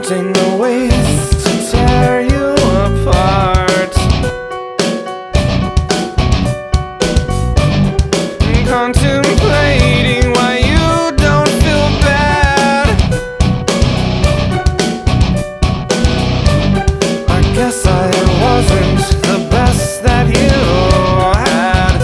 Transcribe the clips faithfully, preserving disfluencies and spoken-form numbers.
counting the ways to tear you apart, contemplating why you don't feel bad. I guess I wasn't the best that you had.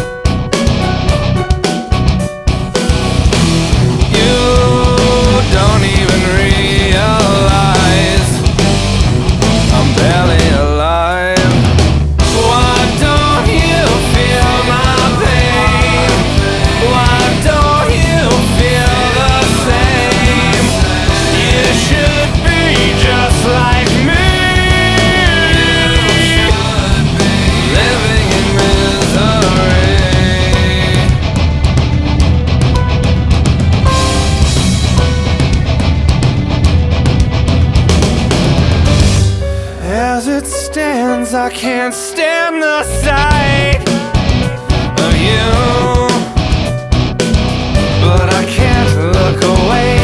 You don't even realize I'm barely alive. Why don't you feel my pain? Why don't you feel the same? You should be just like me, living in misery. As it stands, I can't stand the sight of you, but I can't look away